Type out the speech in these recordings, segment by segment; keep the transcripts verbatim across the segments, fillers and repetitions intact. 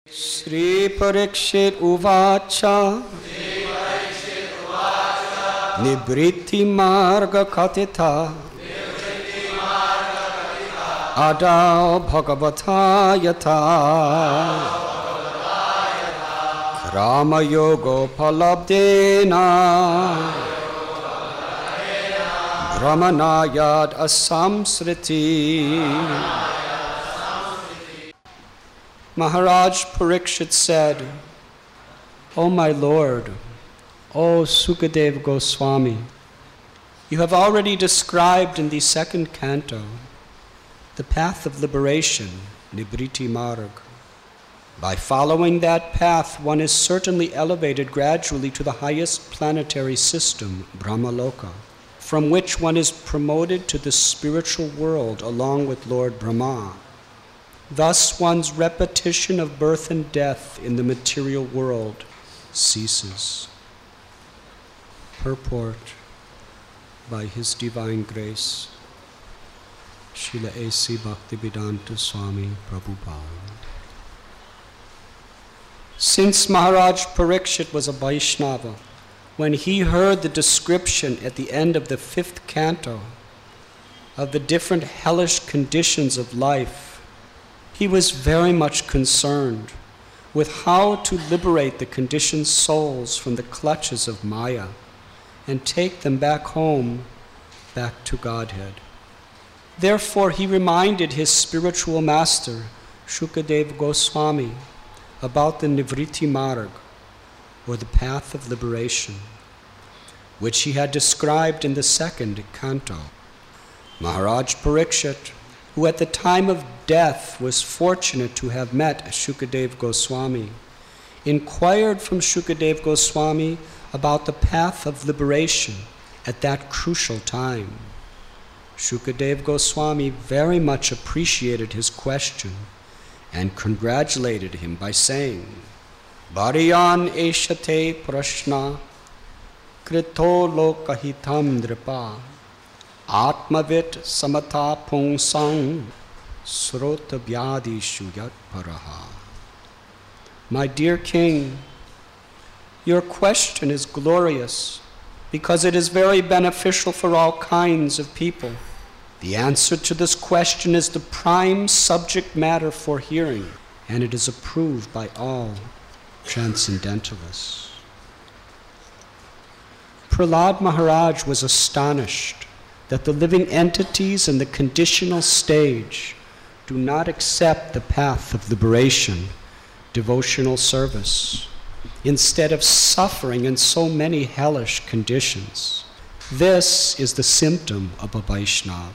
Sri Parikshit Uvacha Nibriti Marga Katita Adao Bhagavata Yata Rama Yogo Palabdena Brahmanayad Asamsriti. Maharaj Parikshit said, O my Lord, O Sukadeva Goswami, you have already described in the second canto the path of liberation, Nibriti Marg. By following that path, one is certainly elevated gradually to the highest planetary system, Brahmaloka, from which one is promoted to the spiritual world along with Lord Brahma. Thus one's repetition of birth and death in the material world ceases. Purport by His Divine Grace, Srila A C Bhaktivedanta Swami Prabhupada. Since Maharaj Parikshit was a Vaishnava, when he heard the description at the end of the fifth canto of the different hellish conditions of life, he was very much concerned with how to liberate the conditioned souls from the clutches of Maya and take them back home, back to Godhead. Therefore, he reminded his spiritual master, Shukadeva Goswami, about the Nivriti Marg, or the path of liberation, which he had described in the second canto. Maharaj Parikshit, who at the time of death was fortunate to have met Shukadeva Goswami, inquired from Shukadeva Goswami about the path of liberation at that crucial time. Shukadeva Goswami very much appreciated his question and congratulated him by saying, Bhariyan eshate prashna krito lokahitam dripa Atmavit samata pungsang srota vyadishu yat paraha. My dear king, your question is glorious because it is very beneficial for all kinds of people. The answer to this question is the prime subject matter for hearing, and it is approved by all transcendentalists. Prahlad Maharaj was astonished that the living entities in the conditional stage do not accept the path of liberation, devotional service, instead of suffering in so many hellish conditions. This is the symptom of a Vaishnava.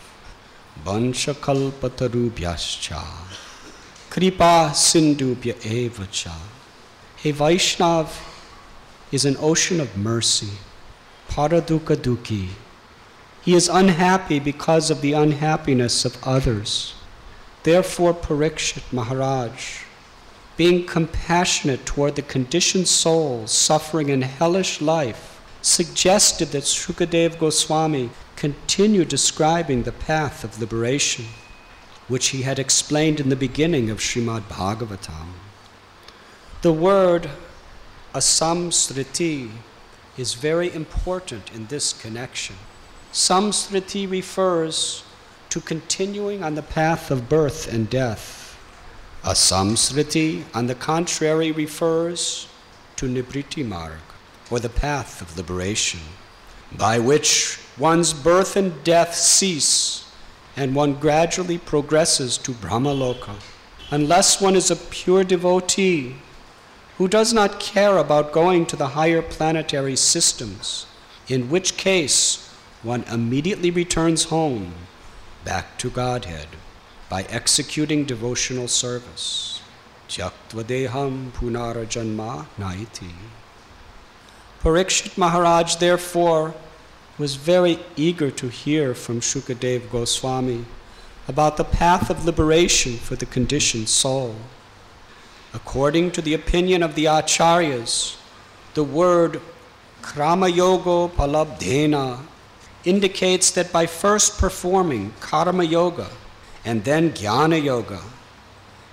Vanchakalpatarubhyascha kripa sindubhya evacha. A Vaishnava is an ocean of mercy, paradukha dukhi. He is unhappy because of the unhappiness of others. Therefore, Parikshit Maharaj, being compassionate toward the conditioned souls suffering in hellish life, suggested that Shukadeva Goswami continue describing the path of liberation, which he had explained in the beginning of Srimad Bhagavatam. The word asamsriti is very important in this connection. Samsriti refers to continuing on the path of birth and death. Asamsriti, on the contrary, refers to Nibriti Marg, or the path of liberation, by which one's birth and death cease and one gradually progresses to Brahmaloka, unless one is a pure devotee who does not care about going to the higher planetary systems, in which case one immediately returns home, back to Godhead, by executing devotional service. Tyaktva deham punara janma naiti. Parikshit Maharaj, therefore, was very eager to hear from Shukadeva Goswami about the path of liberation for the conditioned soul. According to the opinion of the Acharyas, the word Krama Yoga Palabdhena indicates that by first performing Karma Yoga and then Jnana Yoga,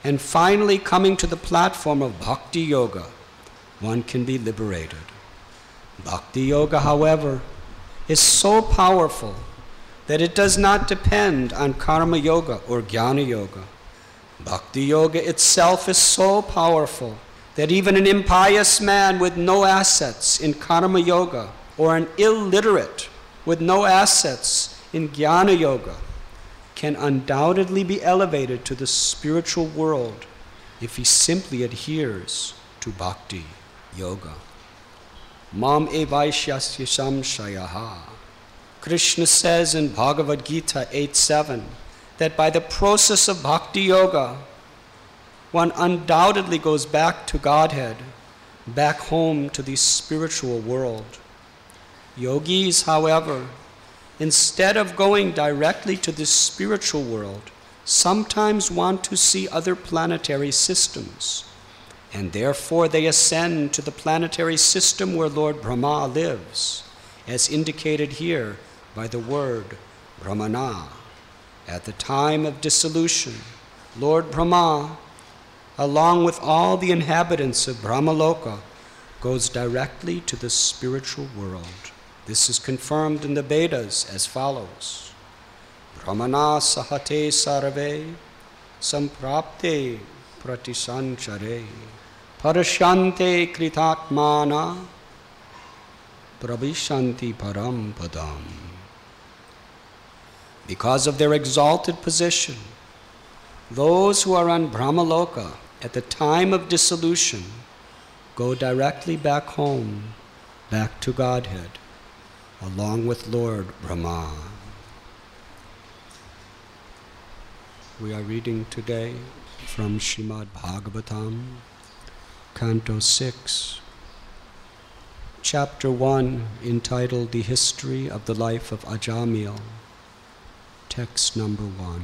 and finally coming to the platform of Bhakti Yoga, one can be liberated. Bhakti Yoga, however, is so powerful that it does not depend on Karma Yoga or Jnana Yoga. Bhakti Yoga itself is so powerful that even an impious man with no assets in Karma Yoga or an illiterate with no assets in Jnana Yoga can undoubtedly be elevated to the spiritual world if he simply adheres to Bhakti Yoga. Mam evaishyasya samshayaha. Krishna says in Bhagavad Gita eight seven that by the process of Bhakti Yoga, one undoubtedly goes back to Godhead, back home to the spiritual world. Yogis, however, instead of going directly to the spiritual world, sometimes want to see other planetary systems, and therefore they ascend to the planetary system where Lord Brahma lives, as indicated here by the word Brahmana. At the time of dissolution, Lord Brahma, along with all the inhabitants of Brahmaloka, goes directly to the spiritual world. This is confirmed in the Vedas as follows. Brahmana sahate sarve samprapte pratisanchare parashante kritatmana pravishanti param padam. Because of their exalted position, those who are on Brahmaloka at the time of dissolution go directly back home, back to Godhead, along with Lord Brahma. We are reading today from Srimad Bhagavatam, Canto six, Chapter one, entitled The History of the Life of Ajamil, text number one.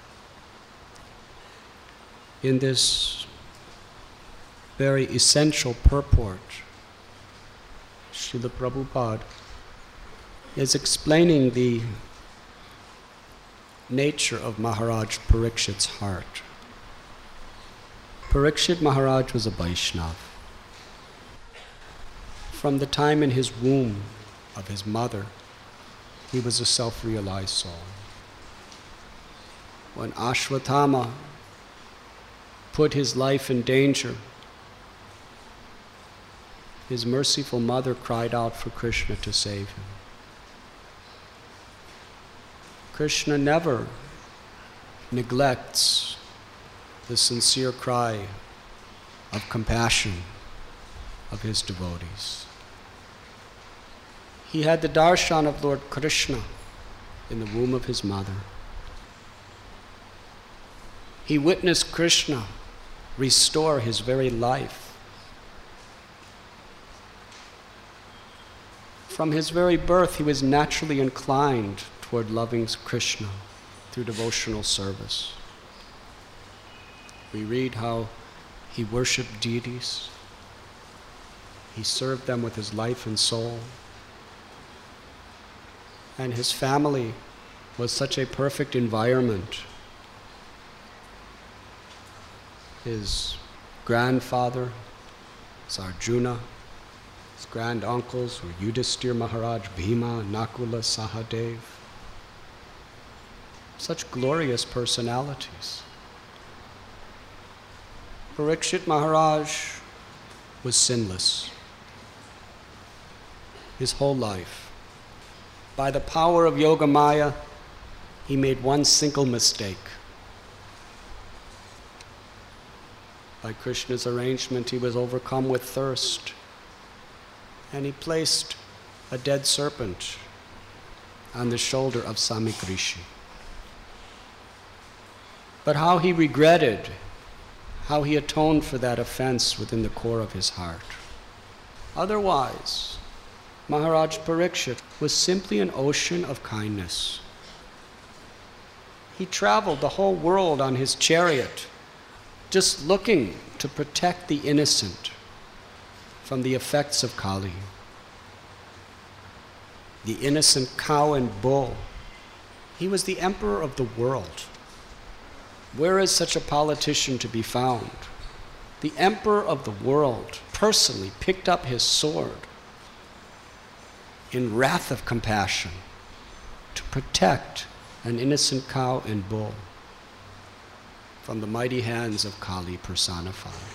In this very essential purport, Srila Prabhupada is explaining the nature of Maharaj Parikshit's heart. Parikshit Maharaj was a Vaishnava. From the time in his womb of his mother, he was a self-realized soul. When Ashwatthama put his life in danger, his merciful mother cried out for Krishna to save him. Krishna never neglects the sincere cry of compassion of his devotees. He had the darshan of Lord Krishna in the womb of his mother. He witnessed Krishna restore his very life. From his very birth, he was naturally inclined toward loving Krishna through devotional service. We read how he worshipped deities. He served them with his life and soul. And his family was such a perfect environment. His grandfather was Arjuna. His granduncles were Yudhisthira Maharaj, Bhima, Nakula, Sahadev. Such glorious personalities. Parikshit Maharaj was sinless his whole life. By the power of Yoga Maya, he made one single mistake. By Krishna's arrangement, he was overcome with thirst, and he placed a dead serpent on the shoulder of Samikrishi. But how he regretted, how he atoned for that offense within the core of his heart. Otherwise, Maharaj Parikshit was simply an ocean of kindness. He traveled the whole world on his chariot, just looking to protect the innocent from the effects of Kali. The innocent cow and bull. He was the emperor of the world. Where is such a politician to be found? The emperor of the world personally picked up his sword in wrath of compassion to protect an innocent cow and bull from the mighty hands of Kali personified.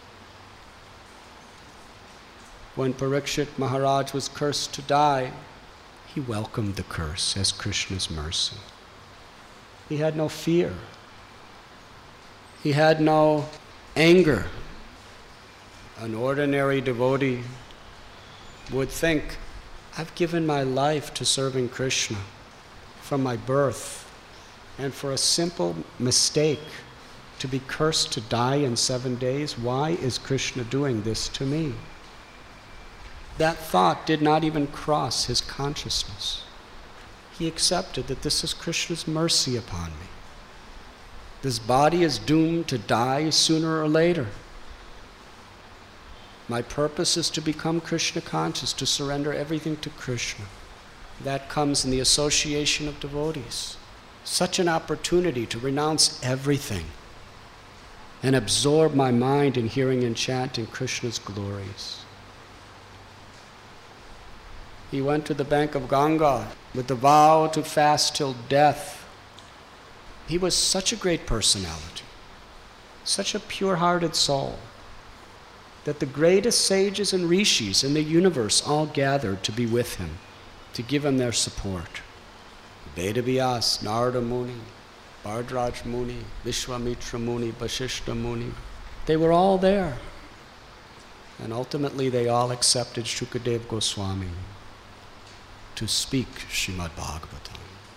When Parikshit Maharaj was cursed to die, he welcomed the curse as Krishna's mercy. He had no fear. He had no anger. An ordinary devotee would think, I've given my life to serving Krishna from my birth, and for a simple mistake to be cursed to die in seven days, why is Krishna doing this to me? That thought did not even cross his consciousness. He accepted that this is Krishna's mercy upon me. This body is doomed to die sooner or later. My purpose is to become Krishna conscious, to surrender everything to Krishna. That comes in the association of devotees. Such an opportunity to renounce everything and absorb my mind in hearing and chanting Krishna's glories. He went to the bank of Ganga with the vow to fast till death. He was such a great personality, such a pure-hearted soul, that the greatest sages and rishis in the universe all gathered to be with him, to give him their support. Vedavyas, Narada Muni, Bhardraj Muni, Vishwamitra Muni, Vasishta Muni, they were all there. And ultimately they all accepted Shukadeva Goswami to speak Srimad Bhagavatam.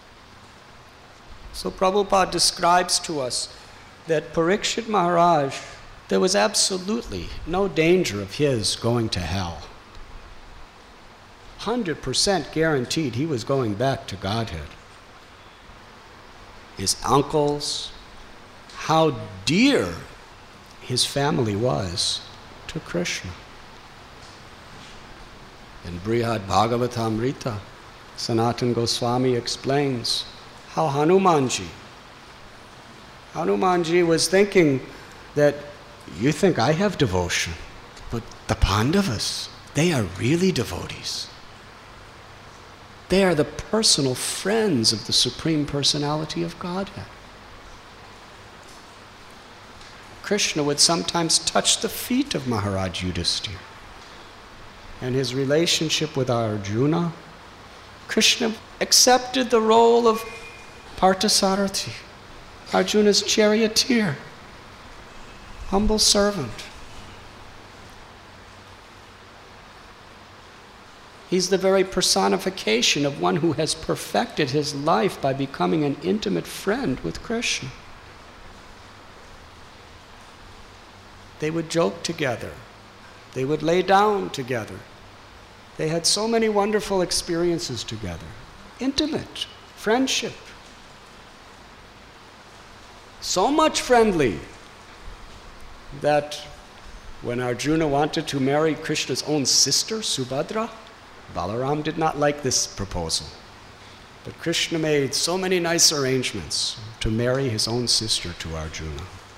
So Prabhupada describes to us that Parikshit Maharaj, there was absolutely no danger of his going to hell. one hundred percent guaranteed he was going back to Godhead. His uncles, how dear his family was to Krishna. In Brihad Bhagavatamrita, Sanatana Goswami explains how Hanumanji, Hanumanji was thinking that, you think I have devotion, but the Pandavas, they are really devotees. They are the personal friends of the Supreme Personality of Godhead. Krishna would sometimes touch the feet of Maharaj Yudhisthira. And his relationship with Arjuna, Krishna accepted the role of Parthasarathi, Arjuna's charioteer, humble servant. He's the very personification of one who has perfected his life by becoming an intimate friend with Krishna. They would joke together. They would lay down together. They had so many wonderful experiences together. Intimate friendship. So much friendly that when Arjuna wanted to marry Krishna's own sister, Subhadra, Balaram did not like this proposal. But Krishna made so many nice arrangements to marry his own sister to Arjuna.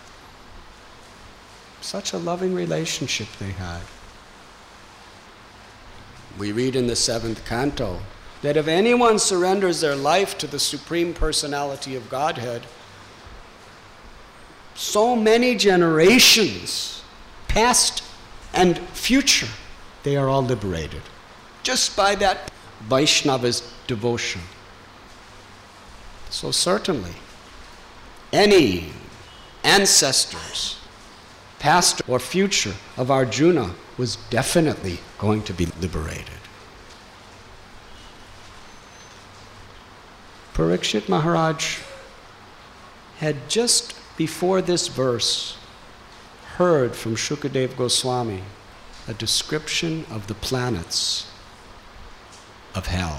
Such a loving relationship they had. We read in the seventh canto that if anyone surrenders their life to the Supreme Personality of Godhead, so many generations, past and future, they are all liberated. Just by that Vaishnava's devotion. So certainly, any ancestors, past or future, of Arjuna was definitely going to be liberated. Parikshit Maharaj had just before this verse heard from Shukadeva Goswami a description of the planets of hell.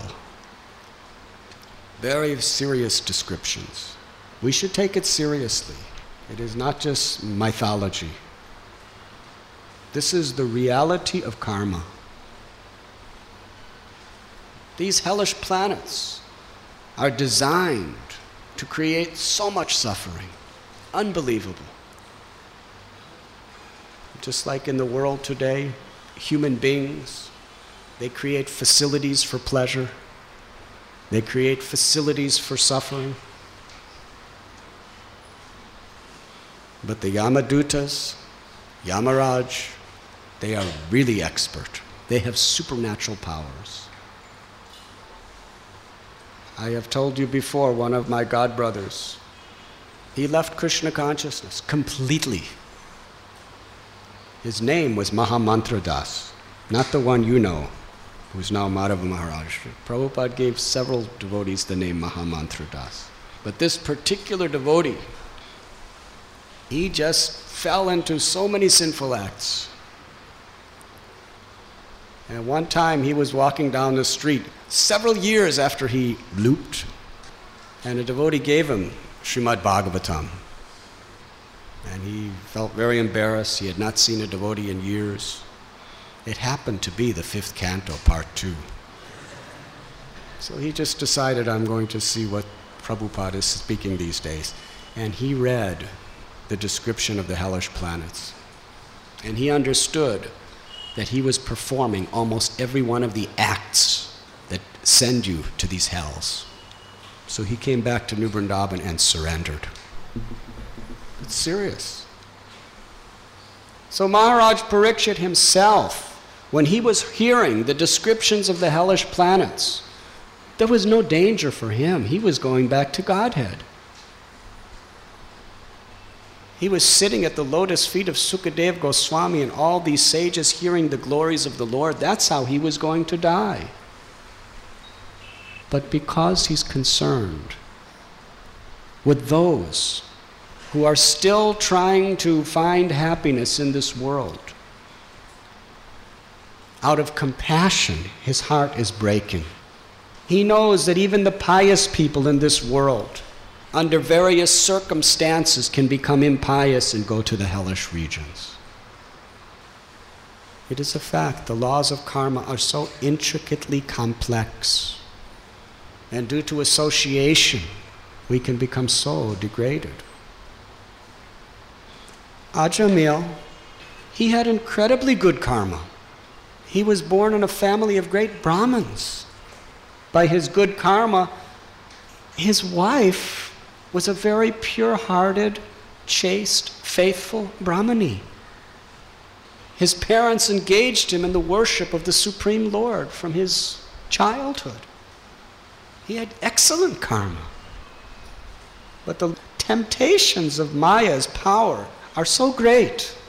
Very serious descriptions. We should take it seriously. It is not just mythology. This is the reality of karma. These hellish planets are designed to create so much suffering, Unbelievable. Just like in the world today, human beings, they create facilities for pleasure. They create facilities for suffering. But the Yamadutas, Yamaraj, they are really expert. They have supernatural powers. I have told you before, one of my god brothers, he left Krishna consciousness completely. His name was Mahamantra Das, not the one you know, who's now Madhava Maharaj. Prabhupada gave several devotees the name Mahamantra Das. But this particular devotee, he just fell into so many sinful acts. And one time he was walking down the street, several years after he looped, and a devotee gave him Srimad Bhagavatam. And he felt very embarrassed. He had not seen a devotee in years. It happened to be the fifth canto, part two. So he just decided, I'm going to see what Prabhupada is speaking these days. And he read the description of the hellish planets. And he understood that he was performing almost every one of the acts that send you to these hells. So he came back to New Vrindavan and surrendered. It's serious. So Maharaj Parikshit himself, when he was hearing the descriptions of the hellish planets, there was no danger for him. He was going back to Godhead. He was sitting at the lotus feet of Sukadeva Goswami and all these sages hearing the glories of the Lord. That's how he was going to die. But because he's concerned with those who are still trying to find happiness in this world, out of compassion, his heart is breaking. He knows that even the pious people in this world, under various circumstances, can become impious and go to the hellish regions. It is a fact. The laws of karma are so intricately complex. And due to association, we can become so degraded. Ajamil, he had incredibly good karma. He was born in a family of great Brahmins. By his good karma, his wife was a very pure-hearted, chaste, faithful Brahmani. His parents engaged him in the worship of the Supreme Lord from his childhood. He had excellent karma. But the temptations of Maya's power are so great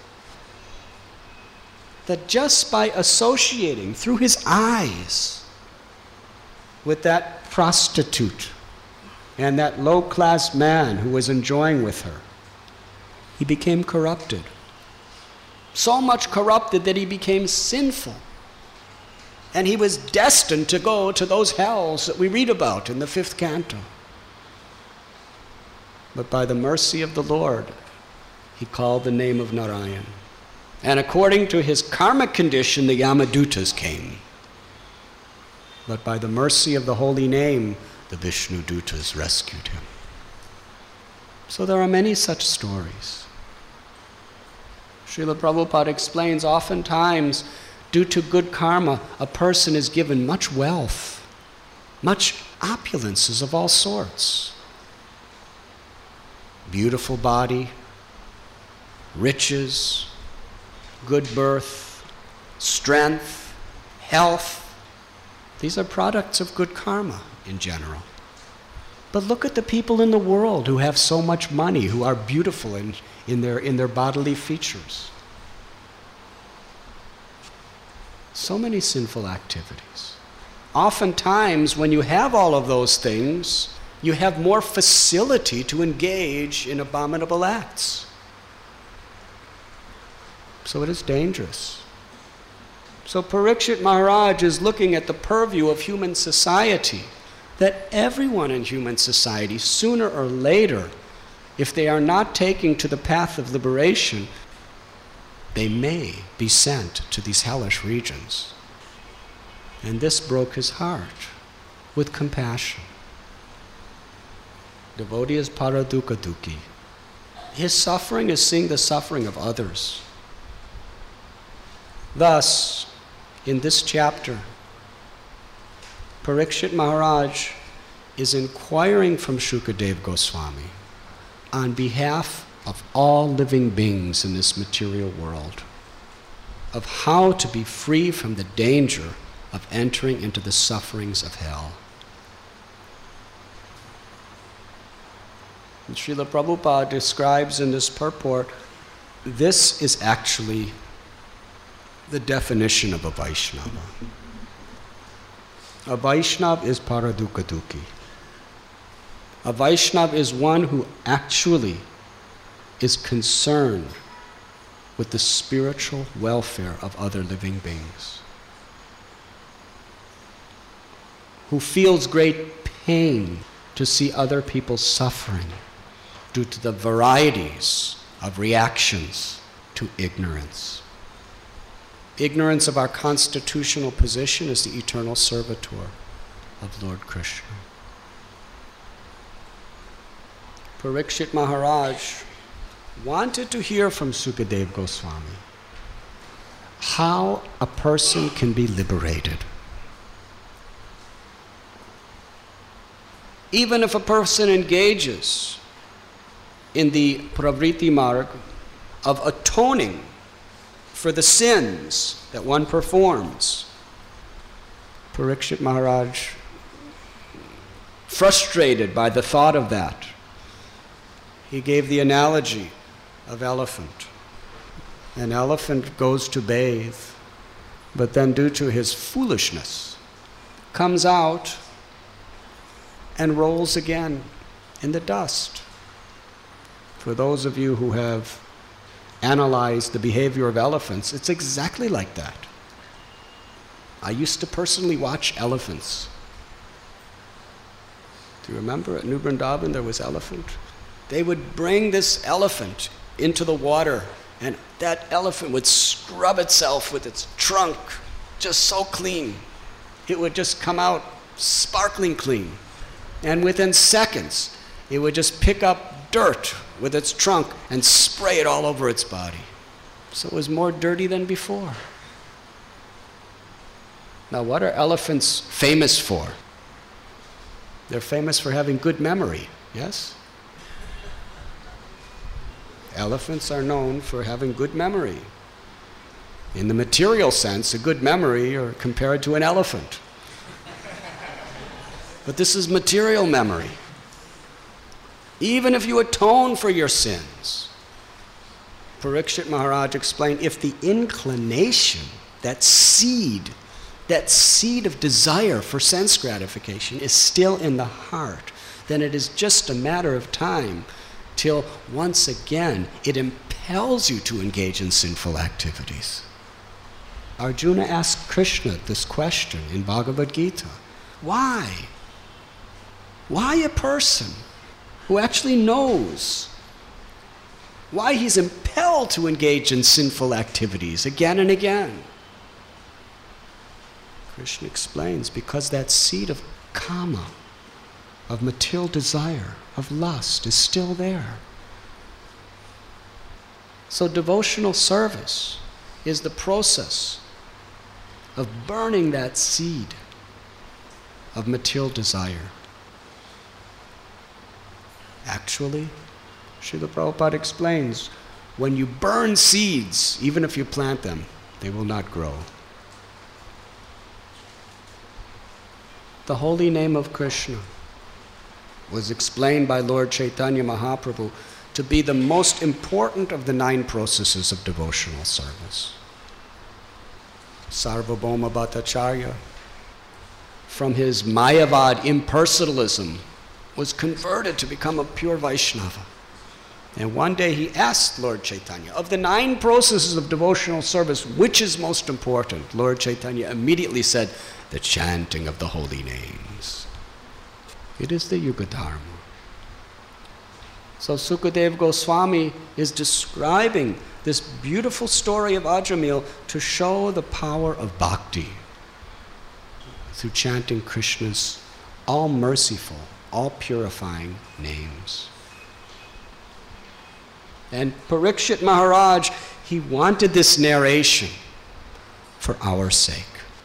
that just by associating through his eyes with that prostitute and that low-class man who was enjoying with her, he became corrupted. So much corrupted that he became sinful. And he was destined to go to those hells that we read about in the fifth canto. But by the mercy of the Lord, he called the name of Narayan. And according to his karmic condition, the Yamadutas came. But by the mercy of the holy name, the Vishnu Dutas rescued him. So there are many such stories. Srila Prabhupada explains, oftentimes, due to good karma, a person is given much wealth, much opulences of all sorts. Beautiful body, riches, good birth, strength, health. These are products of good karma in general. But look at the people in the world who have so much money, who are beautiful in, in, their, in their bodily features. So many sinful activities. Oftentimes, when you have all of those things, you have more facility to engage in abominable acts. So it is dangerous. So Parikshit Maharaj is looking at the purview of human society, that everyone in human society, sooner or later, if they are not taking to the path of liberation, they may be sent to these hellish regions. And this broke his heart with compassion. Devotee is paradukha dukhi. His suffering is seeing the suffering of others. Thus, in this chapter, Parikshit Maharaj is inquiring from Shukadev Goswami on behalf of all living beings in this material world, of how to be free from the danger of entering into the sufferings of hell. And Srila Prabhupada describes in this purport, this is actually the definition of a Vaishnava. A Vaishnava is Paradukaduki. A Vaishnava is one who actually is concerned with the spiritual welfare of other living beings, who feels great pain to see other people suffering due to the varieties of reactions to ignorance. Ignorance of our constitutional position as the eternal servitor of Lord Krishna. Parikshit Maharaj wanted to hear from Sukadeva Goswami how a person can be liberated. Even if a person engages in the pravriti marg of atoning for the sins that one performs, Parikshit Maharaj, frustrated by the thought of that, he gave the analogy of elephant. An elephant goes to bathe, but then due to his foolishness, comes out and rolls again in the dust. For those of you who have analyzed the behavior of elephants, it's exactly like that. I used to personally watch elephants. Do you remember at New Vrindavan there was elephant? They would bring this elephant into the water, and that elephant would scrub itself with its trunk just so clean. It would just come out sparkling clean. And within seconds, it would just pick up dirt with its trunk and spray it all over its body. So it was more dirty than before. Now, what are elephants famous for? They're famous for having good memory, yes? Elephants are known for having good memory. In the material sense, a good memory are compared to an elephant. But this is material memory. Even if you atone for your sins, Parikshit Maharaj explained, if the inclination, that seed, that seed of desire for sense gratification is still in the heart, then it is just a matter of time till once again it impels you to engage in sinful activities. Arjuna asked Krishna this question in Bhagavad Gita. Why? Why a person who actually knows why he's impelled to engage in sinful activities again and again? Krishna explains, because that seed of kama, of material desire, of lust, is still there. So devotional service is the process of burning that seed of material desire. Actually, Srila Prabhupada explains, when you burn seeds, even if you plant them, they will not grow. The holy name of Krishna was explained by Lord Chaitanya Mahaprabhu to be the most important of the nine processes of devotional service. Sarvabhauma Bhattacharya, from his Mayavad impersonalism, was converted to become a pure Vaishnava. And one day he asked Lord Chaitanya, of the nine processes of devotional service, which is most important? Lord Chaitanya immediately said, the chanting of the holy names. It is the Yuga Dharma. So Sukadeva Goswami is describing this beautiful story of Ajamil to show the power of bhakti through chanting Krishna's all-merciful, all-purifying names. And Parikshit Maharaj, he wanted this narration for our sake.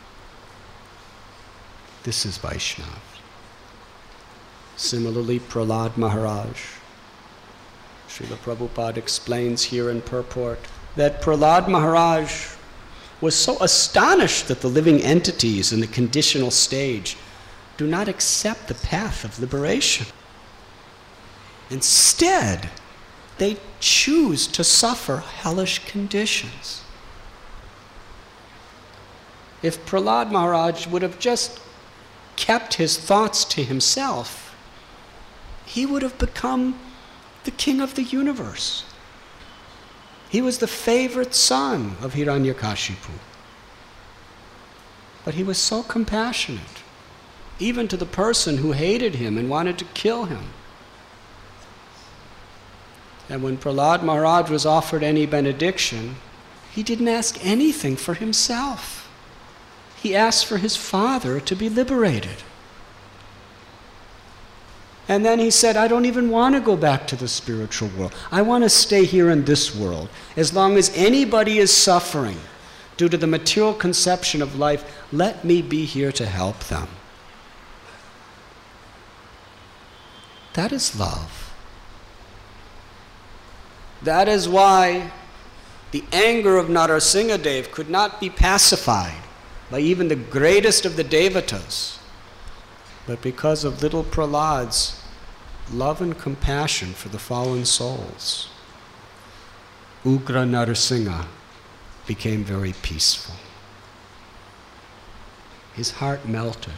This is Vaishnava. Similarly, Prahlad Maharaj. Srila Prabhupada explains here in purport that Prahlad Maharaj was so astonished that the living entities in the conditional stage do not accept the path of liberation. Instead, they choose to suffer hellish conditions. If Prahlad Maharaj would have just kept his thoughts to himself, he would have become the king of the universe. He was the favorite son of Hiranyakashipu. But he was so compassionate, even to the person who hated him and wanted to kill him. And when Prahlad Maharaj was offered any benediction, he didn't ask anything for himself. He asked for his father to be liberated. And then he said, I don't even want to go back to the spiritual world. I want to stay here in this world. As long as anybody is suffering due to the material conception of life, let me be here to help them. That is love. That is why the anger of Narasimhadev could not be pacified by even the greatest of the Devatas, but because of little Prahlad's love and compassion for the fallen souls, Ugra Narasimha became very peaceful. His heart melted.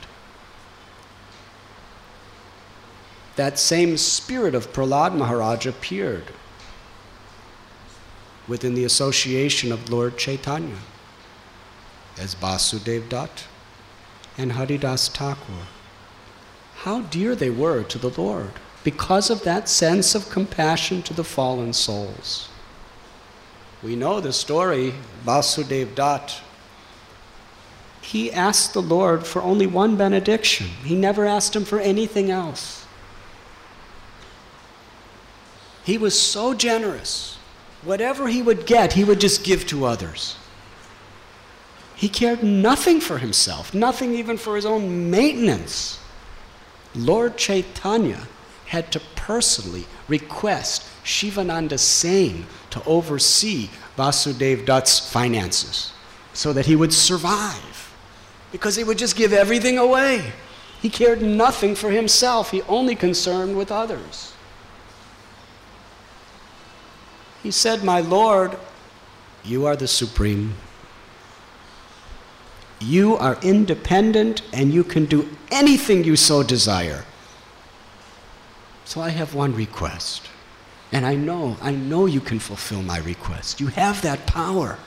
That same spirit of Prahlad Maharaj appeared within the association of Lord Chaitanya as Vasudev Dutt and Haridas Thakur. How dear they were to the Lord because of that sense of compassion to the fallen souls. We know the story, Vasudev Dutt. He asked the Lord for only one benediction. He never asked him for anything else. He was so generous. Whatever he would get, he would just give to others. He cared nothing for himself, nothing even for his own maintenance. Lord Chaitanya had to personally request Shivananda Sain to oversee Vasudev Dutt's finances so that he would survive, because he would just give everything away. He cared nothing for himself. He only concerned with others. He said, my Lord, you are the supreme. You are independent and you can do anything you so desire. So I have one request. And I know, I know you can fulfill my request. You have that power.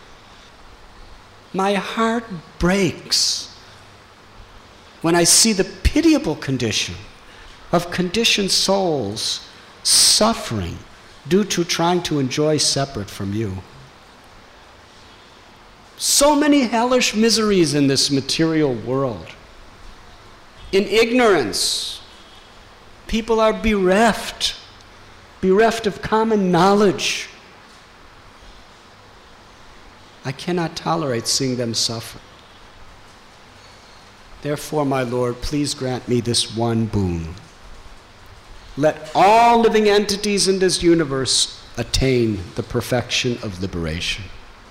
My heart breaks when I see the pitiable condition of conditioned souls suffering due to trying to enjoy separate from you. So many hellish miseries in this material world. In ignorance, people are bereft, bereft of common knowledge. I cannot tolerate seeing them suffer. Therefore, my Lord, please grant me this one boon. Let all living entities in this universe attain the perfection of liberation.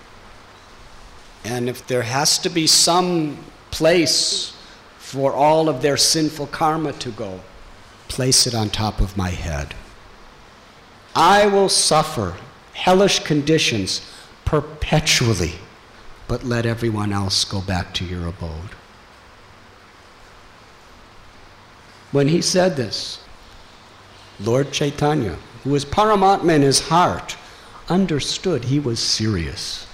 And if there has to be some place for all of their sinful karma to go, place it on top of my head. I will suffer hellish conditions perpetually, but let everyone else go back to your abode. When he said this, Lord Chaitanya, who was Paramatma in his heart, understood he was serious.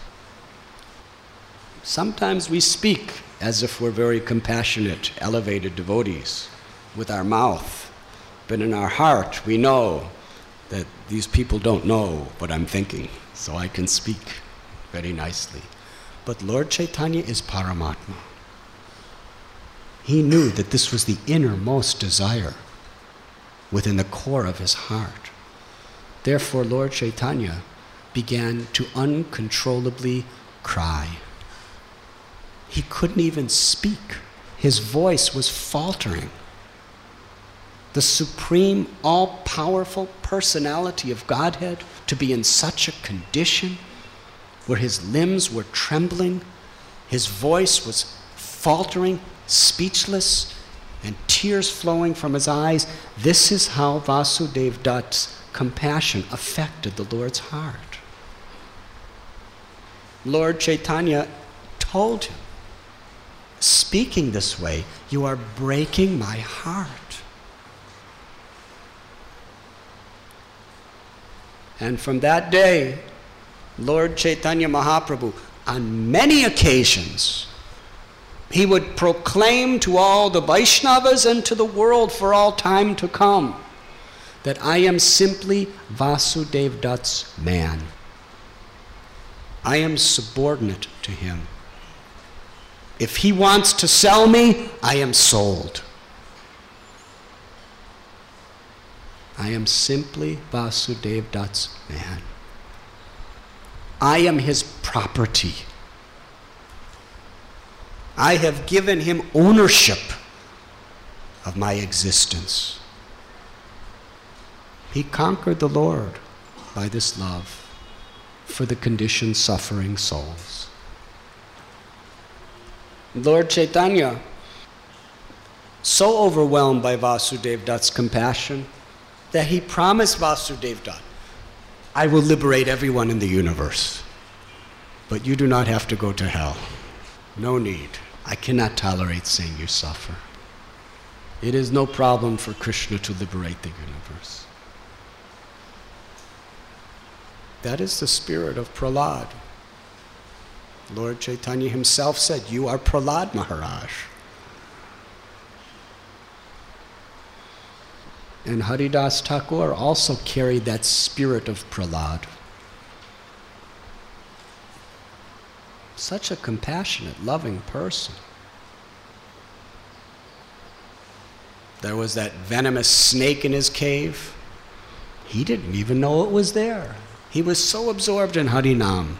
Sometimes we speak as if we're very compassionate, elevated devotees with our mouth, but in our heart we know that these people don't know what I'm thinking, so I can speak very nicely. But Lord Chaitanya is Paramatma. He knew that this was the innermost desire within the core of his heart. Therefore, Lord Chaitanya began to uncontrollably cry. He couldn't even speak. His voice was faltering. The supreme, all-powerful personality of Godhead to be in such a condition where his limbs were trembling, his voice was faltering, speechless, and tears flowing from his eyes. This is how Vasudeva Dutt's compassion affected the Lord's heart. Lord Chaitanya told him, speaking this way, you are breaking my heart. And from that day, Lord Chaitanya Mahaprabhu, on many occasions, he would proclaim to all the Vaishnavas and to the world for all time to come that I am simply Vasudeva Dutt's man. I am subordinate to him. If he wants to sell me, I am sold. I am simply Vasudeva Dutt's man. I am his property. I have given him ownership of my existence. He conquered the Lord by this love for the conditioned suffering souls. Lord Chaitanya, so overwhelmed by Vasudeva Dutt's compassion, that he promised Vasudeva Dutt, I will liberate everyone in the universe, but you do not have to go to hell. No need. I cannot tolerate seeing you suffer. It is no problem for Krishna to liberate the universe. That is the spirit of Prahlad. Lord Chaitanya himself said, you are Prahlad Maharaj. And Haridas Thakur also carried that spirit of Prahlad. Such a compassionate, loving person. There was that venomous snake in his cave. He didn't even know it was there. He was so absorbed in Harinam.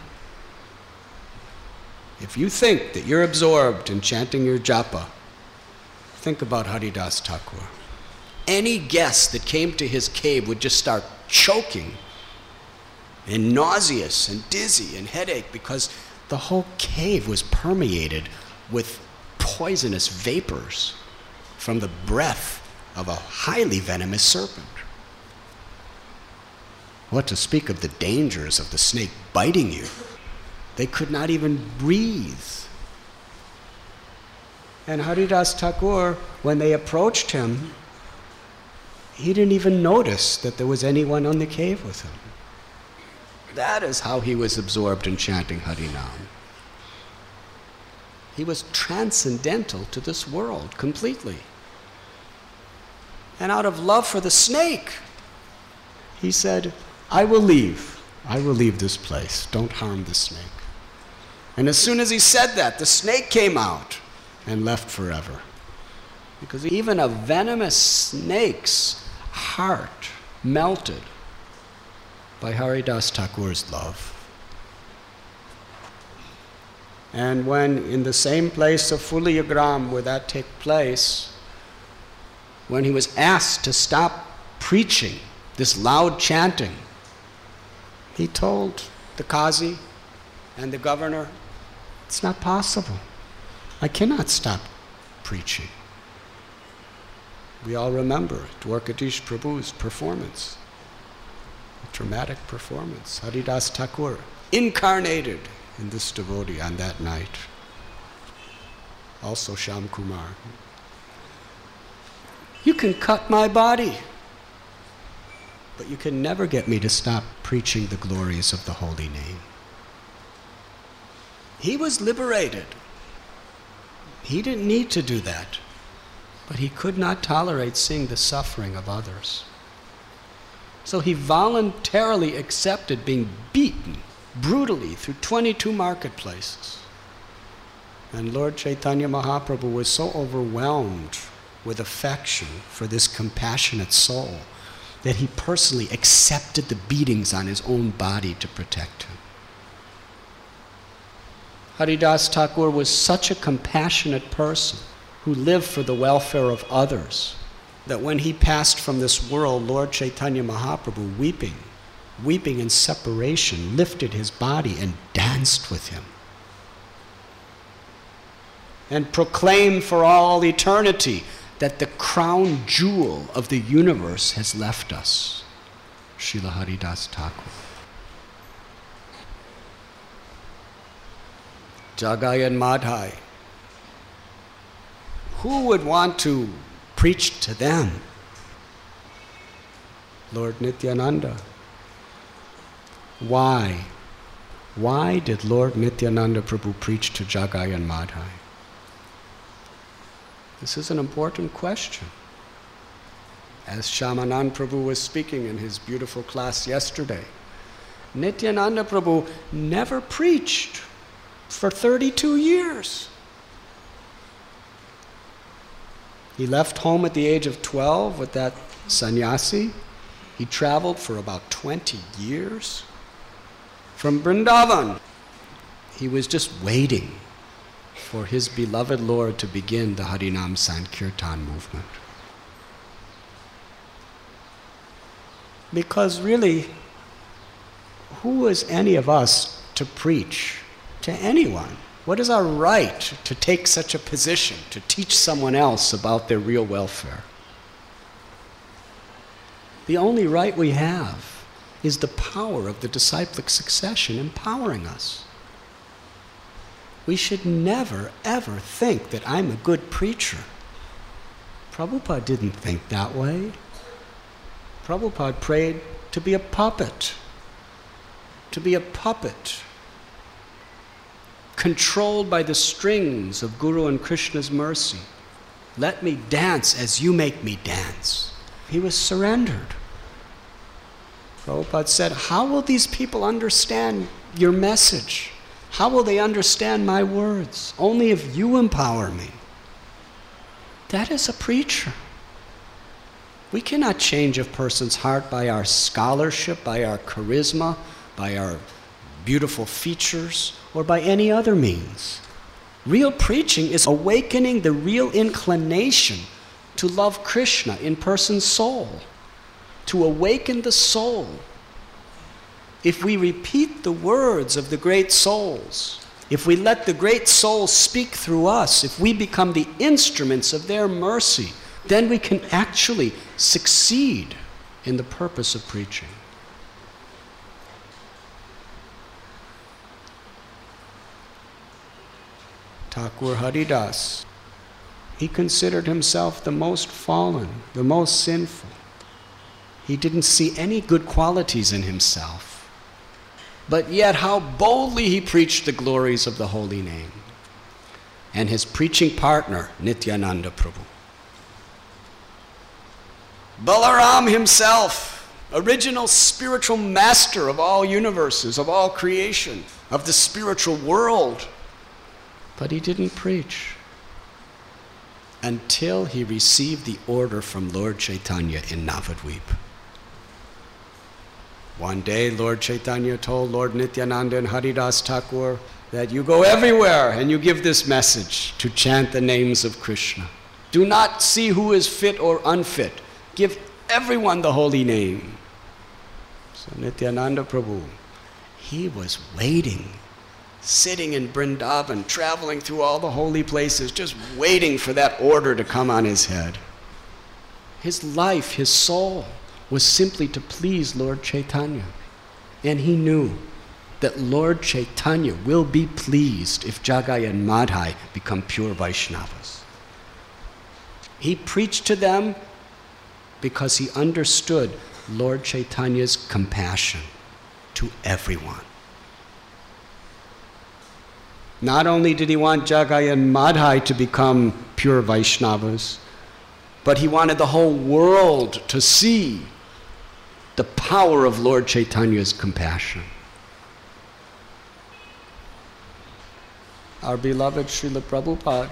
If you think that you're absorbed in chanting your japa, think about Haridas Thakur. Any guest that came to his cave would just start choking and nauseous and dizzy and headache because the whole cave was permeated with poisonous vapors from the breath of a highly venomous serpent. What to speak of the dangers of the snake biting you? They could not even breathe. And Haridas Thakur, when they approached him, he didn't even notice that there was anyone in the cave with him. That is how he was absorbed in chanting Harinam. He was transcendental to this world completely. And out of love for the snake, he said, I will leave. I will leave this place. Don't harm the snake. And as soon as he said that, the snake came out and left forever. Because even a venomous snake's heart melted by Haridas Thakur's love. And when in the same place of Fuliyagram where that took place, when he was asked to stop preaching this loud chanting, he told the Qazi and the governor, it's not possible. I cannot stop preaching. We all remember Dwarkadish Prabhu's performance, a dramatic performance. Haridas Thakur incarnated in this devotee on that night. Also Shyam Kumar. You can cut my body, but you can never get me to stop preaching the glories of the holy name. He was liberated. He didn't need to do that, but he could not tolerate seeing the suffering of others. So he voluntarily accepted being beaten brutally through twenty-two marketplaces. And Lord Chaitanya Mahaprabhu was so overwhelmed with affection for this compassionate soul that he personally accepted the beatings on his own body to protect him. Haridas Thakur was such a compassionate person who lived for the welfare of others that when he passed from this world, Lord Chaitanya Mahaprabhu, weeping, weeping in separation, lifted his body and danced with him and proclaimed for all eternity that the crown jewel of the universe has left us, Srila Haridas Thakur. Jagai and Madhai, who would want to preach to them? Lord Nityananda. Why? Why did Lord Nityananda Prabhu preach to Jagai and Madhai? This is an important question. As Shyamanand Prabhu was speaking in his beautiful class yesterday, Nityananda Prabhu never preached for thirty-two years. He left home at the age of twelve with that sannyasi. He traveled for about twenty years. From Vrindavan, he was just waiting for his beloved Lord to begin the Harinam Sankirtan movement. Because really, who is any of us to preach to anyone? What is our right to take such a position, to teach someone else about their real welfare? The only right we have is the power of the disciplic succession empowering us. We should never, ever think that I'm a good preacher. Prabhupada didn't think that way. Prabhupada prayed to be a puppet, to be a puppet, controlled by the strings of Guru and Krishna's mercy. Let me dance as you make me dance. He was surrendered. Prabhupada said, how will these people understand your message? How will they understand my words? Only if you empower me. That is a preacher. We cannot change a person's heart by our scholarship, by our charisma, by our beautiful features, or by any other means. Real preaching is awakening the real inclination to love Krishna in person's soul, to awaken the soul. If we repeat the words of the great souls, if we let the great souls speak through us, if we become the instruments of their mercy, then we can actually succeed in the purpose of preaching. Thakur Haridas, he considered himself the most fallen, the most sinful. He didn't see any good qualities in himself. But yet how boldly he preached the glories of the holy name. And his preaching partner, Nityananda Prabhu. Balaram himself, original spiritual master of all universes, of all creation, of the spiritual world. But he didn't preach until he received the order from Lord Chaitanya in Navadvip. One day, Lord Chaitanya told Lord Nityananda and Haridas Thakur that you go everywhere and you give this message to chant the names of Krishna. Do not see who is fit or unfit. Give everyone the holy name. So Nityananda Prabhu, he was waiting, sitting in Vrindavan, traveling through all the holy places, just waiting for that order to come on his head. His life, his soul, was simply to please Lord Chaitanya. And he knew that Lord Chaitanya will be pleased if Jagai and Madhai become pure Vaishnavas. He preached to them because he understood Lord Chaitanya's compassion to everyone. Not only did he want Jagai and Madhai to become pure Vaishnavas, but he wanted the whole world to see the power of Lord Chaitanya's compassion. Our beloved Srila Prabhupada,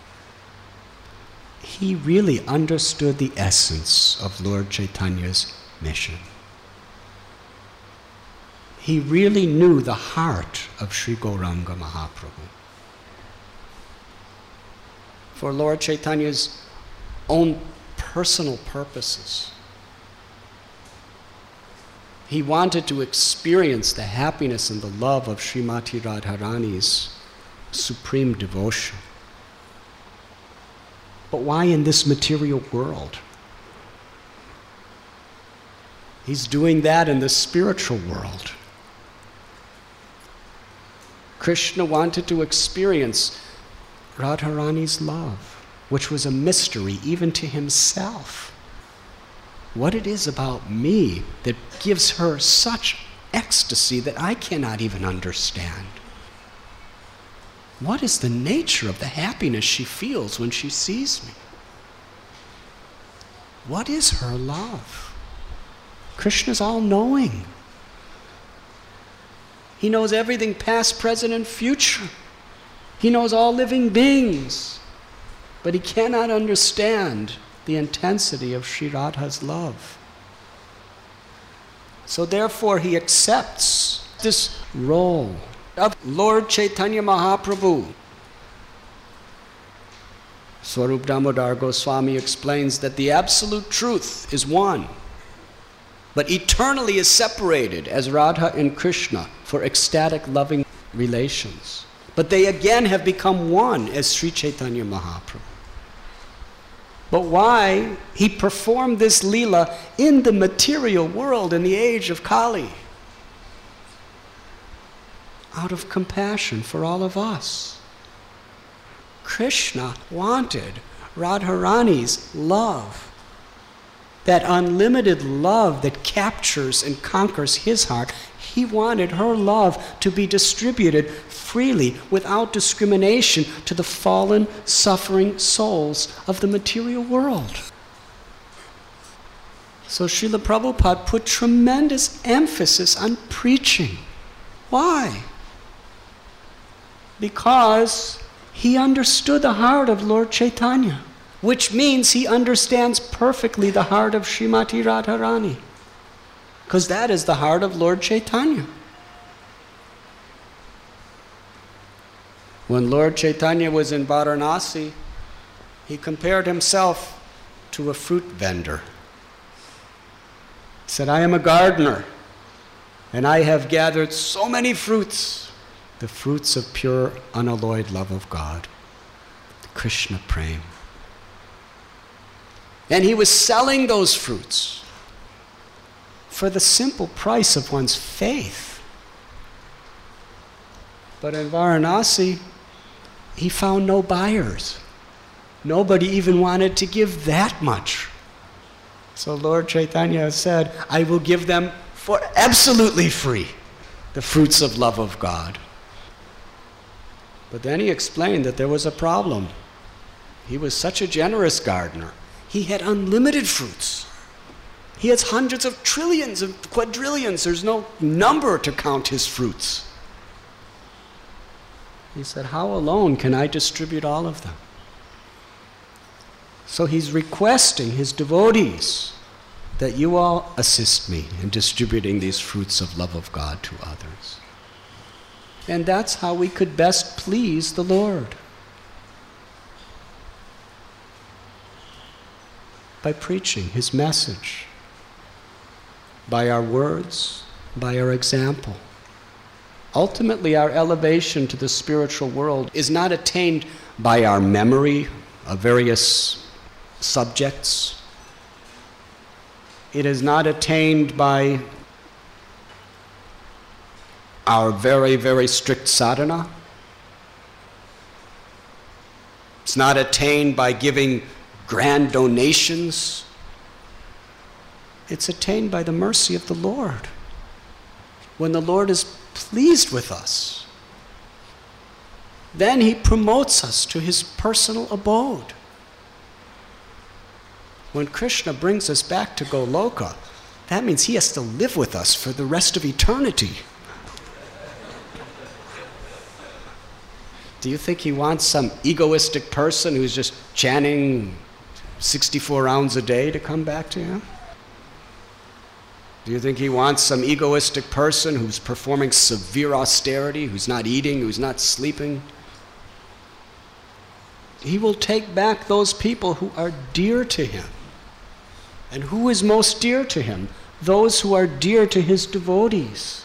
he really understood the essence of Lord Chaitanya's mission. He really knew the heart of Sri Gauranga Mahaprabhu. For Lord Chaitanya's own personal purposes, he wanted to experience the happiness and the love of Srimati Radharani's supreme devotion. But why in this material world? He's doing that in the spiritual world. Krishna wanted to experience Radharani's love, which was a mystery even to himself. What it is about me that gives her such ecstasy that I cannot even understand. What is the nature of the happiness she feels when she sees me? What is her love? Krishna's all-knowing. He knows everything past, present, and future. He knows all living beings. But he cannot understand the intensity of Sri Radha's love. So therefore he accepts this role of Lord Chaitanya Mahaprabhu. Swarup Damodar Goswami explains that the absolute truth is one, but eternally is separated as Radha and Krishna for ecstatic loving relations. But they again have become one as Sri Chaitanya Mahaprabhu. But why he performed this Leela in the material world in the age of Kali? Out of compassion for all of us. Krishna wanted Radharani's love, that unlimited love that captures and conquers his heart. He wanted her love to be distributed freely, without discrimination, to the fallen, suffering souls of the material world. So Srila Prabhupada put tremendous emphasis on preaching. Why? Because he understood the heart of Lord Chaitanya, which means he understands perfectly the heart of Srimati Radharani, because that is the heart of Lord Chaitanya. When Lord Chaitanya was in Varanasi, he compared himself to a fruit vendor. He said, I am a gardener, and I have gathered so many fruits, the fruits of pure, unalloyed love of God, the Krishna Prem. And he was selling those fruits for the simple price of one's faith. But in Varanasi, he found no buyers. Nobody even wanted to give that much. So Lord Chaitanya said, I will give them for absolutely free the fruits of love of God. But then he explained that there was a problem. He was such a generous gardener. He had unlimited fruits. He has hundreds of trillions of quadrillions. There's no number to count his fruits. He said, how alone can I distribute all of them? So he's requesting his devotees that you all assist me in distributing these fruits of love of God to others. And that's how we could best please the Lord. By preaching his message, by our words, by our example. Ultimately, our elevation to the spiritual world is not attained by our memory of various subjects. It is not attained by our very, very strict sadhana. It's not attained by giving grand donations. It's attained by the mercy of the Lord. When the Lord is pleased with us, then he promotes us to his personal abode. When Krishna brings us back to Goloka, that means he has to live with us for the rest of eternity. Do you think he wants some egoistic person who's just chanting sixty-four rounds a day to come back to him? Do you think he wants some egoistic person who's performing severe austerity, who's not eating, who's not sleeping? He will take back those people who are dear to him. And who is most dear to him? Those who are dear to his devotees.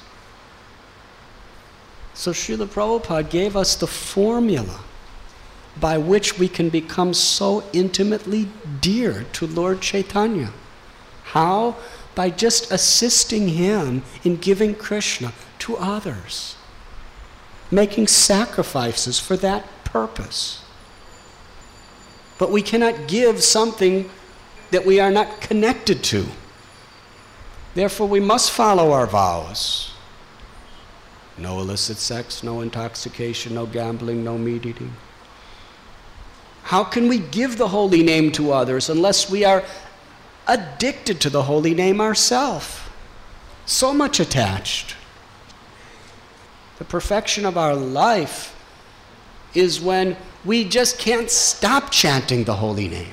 So Srila Prabhupada gave us the formula by which we can become so intimately dear to Lord Chaitanya. How? By just assisting him in giving Krishna to others, making sacrifices for that purpose. But we cannot give something that we are not connected to. Therefore, we must follow our vows. No illicit sex, no intoxication, no gambling, no meat eating. How can we give the holy name to others unless we are addicted to the holy name ourselves? So much attached. The perfection of our life is when we just can't stop chanting the holy name.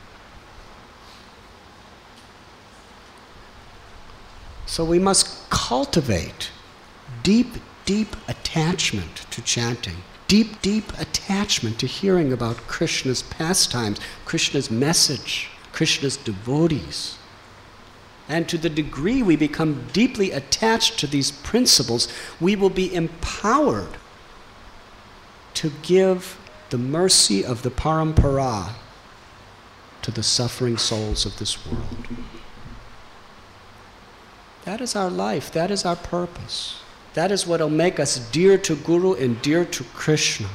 So we must cultivate deep, deep attachment to chanting. Deep, deep attachment to hearing about Krishna's pastimes, Krishna's message, Krishna's devotees. And to the degree we become deeply attached to these principles, we will be empowered to give the mercy of the parampara to the suffering souls of this world. That is our life. That is our purpose. That is what will make us dear to Guru and dear to Krishna.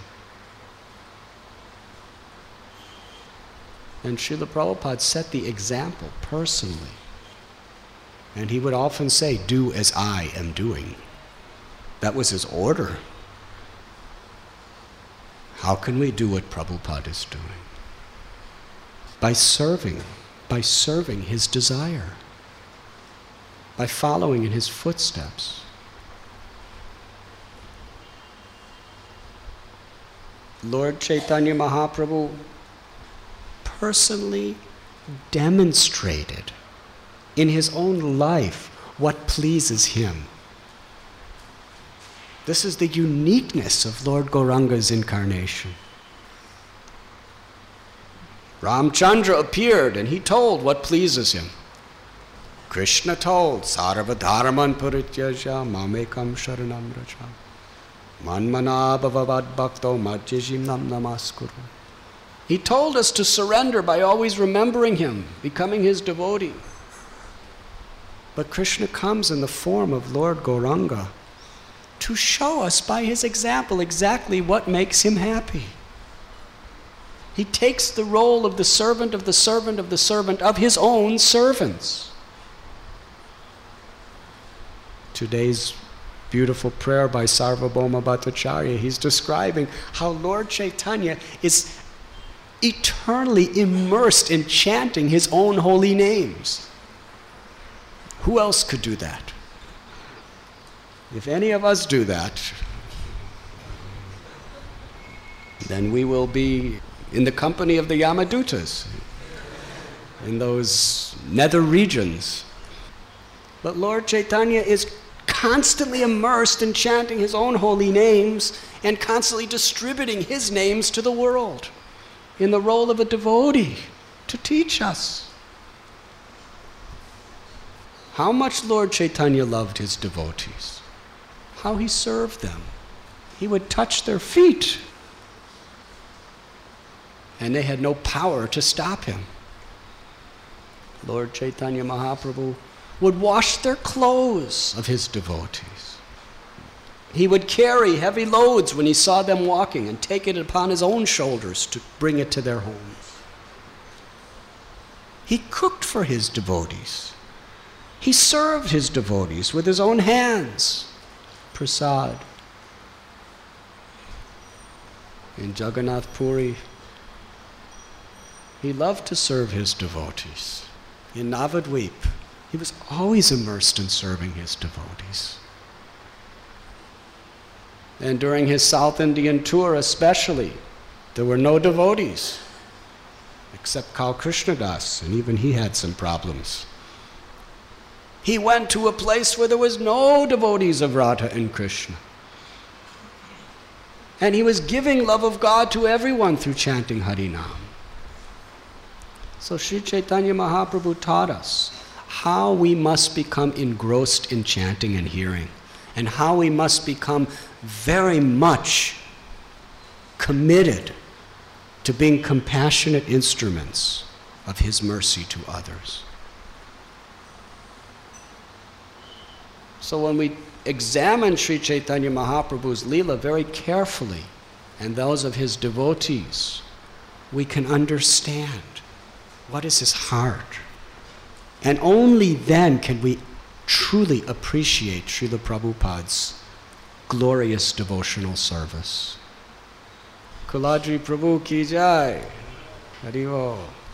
And Srila Prabhupada set the example personally. And he would often say, "Do as I am doing." That was his order. How can we do what Prabhupada is doing? By serving, by serving his desire, by following in his footsteps. Lord Chaitanya Mahaprabhu personally demonstrated in his own life what pleases him. This is the uniqueness of Lord Gauranga's incarnation. Ramchandra appeared and he told what pleases him. Krishna told, Sarva dharman parityaja mamekam sharanam raja. Manmana bhavad bhakto majjijim nam namaskuru. He told us to surrender by always remembering him, becoming his devotee. But Krishna comes in the form of Lord Gauranga to show us by his example exactly what makes him happy. He takes the role of the servant of the servant of the servant of his own servants. Today's beautiful prayer by Sarvabhauma Bhattacharya, he's describing how Lord Chaitanya is eternally immersed in chanting his own holy names. Who else could do that? If any of us do that, then we will be in the company of the Yamadutas, in those nether regions. But Lord Chaitanya is constantly immersed in chanting his own holy names and constantly distributing his names to the world in the role of a devotee to teach us. How much Lord Chaitanya loved his devotees, how he served them. He would touch their feet, and they had no power to stop him. Lord Chaitanya Mahaprabhu would wash their clothes of his devotees. He would carry heavy loads when he saw them walking and take it upon his own shoulders to bring it to their homes. He cooked for his devotees. He served his devotees with his own hands. Prasad. In Jagannath Puri, he loved to serve his devotees. In Navadvip, he was always immersed in serving his devotees. And during his South Indian tour especially, there were no devotees except Kal Krishnadas, and even he had some problems. He went to a place where there was no devotees of Radha and Krishna. And he was giving love of God to everyone through chanting Harinam. So Sri Chaitanya Mahaprabhu taught us how we must become engrossed in chanting and hearing, and how we must become very much committed to being compassionate instruments of his mercy to others. So when we examine Sri Chaitanya Mahaprabhu's Leela very carefully, and those of his devotees, we can understand what is his heart. And only then can we truly appreciate Srila Prabhupada's glorious devotional service. Kuladri Prabhu ki jai. Haribo.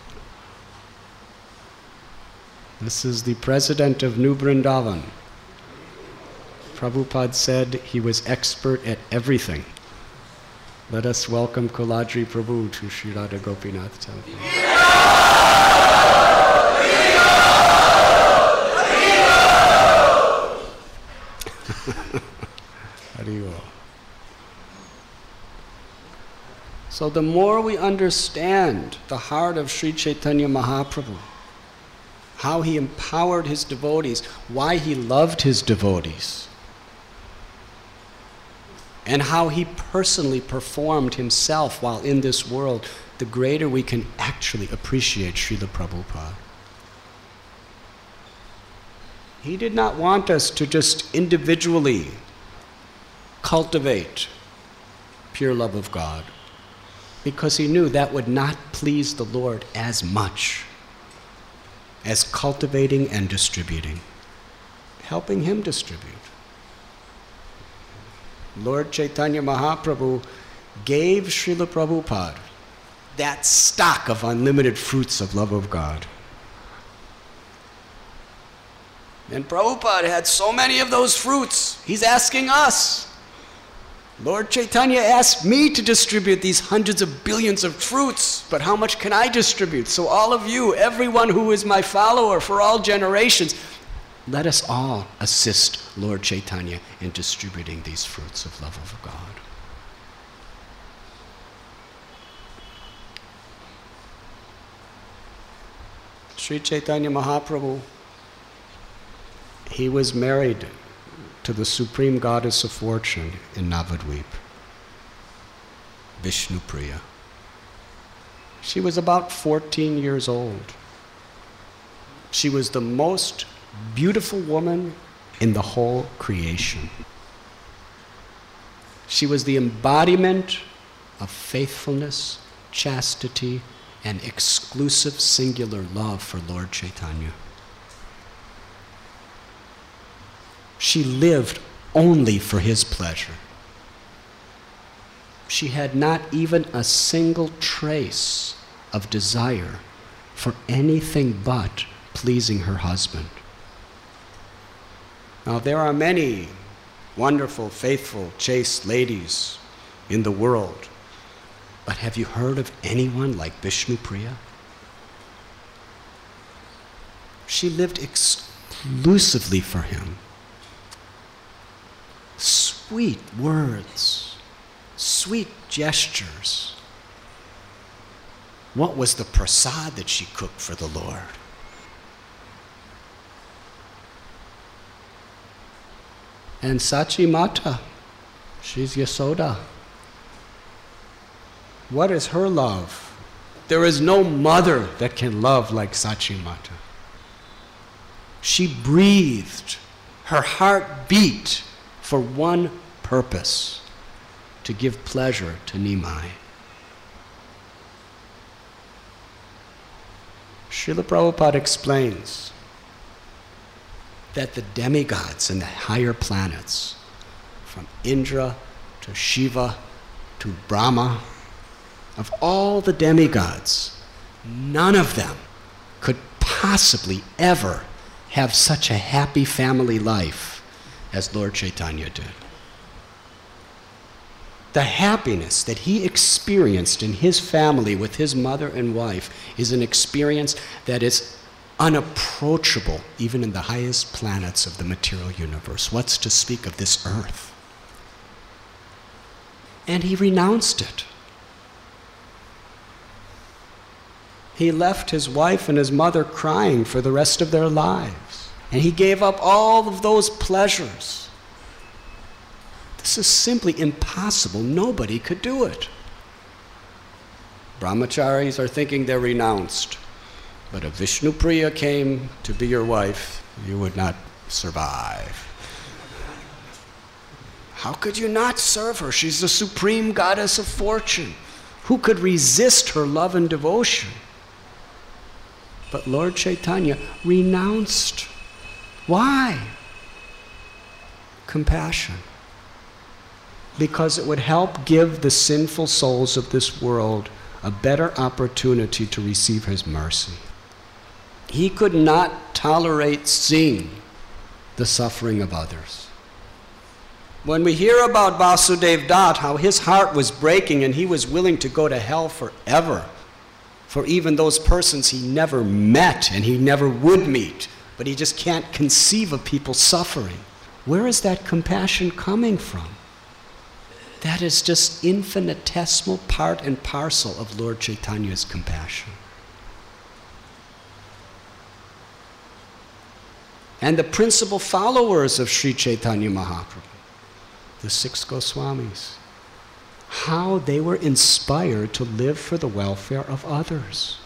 This is the president of New Vrindavan. Prabhupada said he was expert at everything. Let us welcome Kuladri Prabhu to Sri Radha Gopinath Temple. So the more we understand the heart of Sri Chaitanya Mahaprabhu, how he empowered his devotees, why he loved his devotees, and how he personally performed himself while in this world, the greater we can actually appreciate Srila Prabhupada. He did not want us to just individually cultivate pure love of God, because he knew that would not please the Lord as much as cultivating and distributing, helping him distribute. Lord Chaitanya Mahaprabhu gave Srila Prabhupada that stock of unlimited fruits of love of God. And Prabhupada had so many of those fruits, he's asking us. Lord Chaitanya asked me to distribute these hundreds of billions of fruits, but how much can I distribute? So all of you, everyone who is my follower for all generations, let us all assist Lord Chaitanya in distributing these fruits of love of God. Sri Chaitanya Mahaprabhu, he was married to the supreme goddess of fortune in Navadvip, Vishnupriya. She was about fourteen years old. She was the most beautiful woman in the whole creation. She was the embodiment of faithfulness, chastity, and exclusive singular love for Lord Chaitanya. She lived only for his pleasure. She had not even a single trace of desire for anything but pleasing her husband. Now, there are many wonderful, faithful, chaste ladies in the world, but have you heard of anyone like Vishnupriya? She lived exclusively for him. Sweet words, sweet gestures. What was the prasad that she cooked for the Lord? And Sachi Mata, she's Yasoda. What is her love? There is no mother that can love like Sachi Mata. She breathed, her heart beat for one purpose, to give pleasure to Nimai. Srila Prabhupada explains that the demigods and the higher planets, from Indra to Shiva to Brahma, of all the demigods, none of them could possibly ever have such a happy family life as Lord Chaitanya did. The happiness that he experienced in his family with his mother and wife is an experience that is unapproachable even in the highest planets of the material universe. What's to speak of this earth? And he renounced it. He left his wife and his mother crying for the rest of their lives. And he gave up all of those pleasures. This is simply impossible. Nobody could do it. Brahmacharis are thinking they're renounced. But if Vishnupriya came to be your wife, you would not survive. How could you not serve her? She's the supreme goddess of fortune. Who could resist her love and devotion? But Lord Chaitanya renounced. Why? Compassion. Because it would help give the sinful souls of this world a better opportunity to receive his mercy. He could not tolerate seeing the suffering of others. When we hear about Vasudev Dutt, how his heart was breaking and he was willing to go to hell forever for even those persons he never met and he never would meet, but he just can't conceive of people suffering. Where is that compassion coming from? That is just infinitesimal part and parcel of Lord Chaitanya's compassion. And the principal followers of Sri Chaitanya Mahaprabhu, the six Goswamis, how they were inspired to live for the welfare of others.